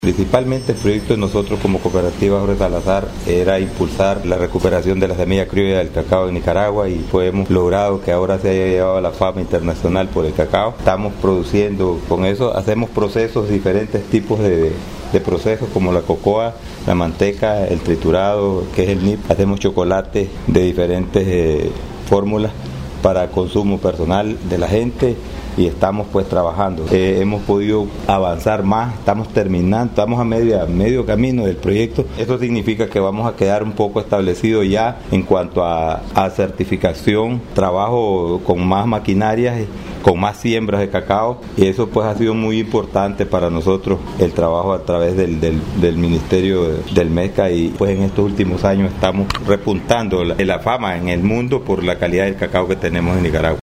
Principalmente el proyecto de nosotros como cooperativa Jorge Salazar era impulsar la recuperación de la semilla criolla del cacao en Nicaragua y pues hemos logrado que ahora se haya llevado a la fama internacional por el cacao. Estamos produciendo con eso, hacemos procesos, diferentes tipos de procesos como la cocoa, la manteca, el triturado, que es el nib. Hacemos chocolate de diferentes fórmulas para consumo personal de la gente y estamos pues trabajando. Hemos podido avanzar más, estamos terminando, estamos a medio camino del proyecto. Eso significa que vamos a quedar un poco establecidos ya en cuanto a certificación, trabajo con más maquinarias, con más siembras de cacao, y eso pues ha sido muy importante para nosotros el trabajo a través del Ministerio del MESCA, y pues en estos últimos años estamos repuntando la fama en el mundo por la calidad del cacao que tenemos en Nicaragua.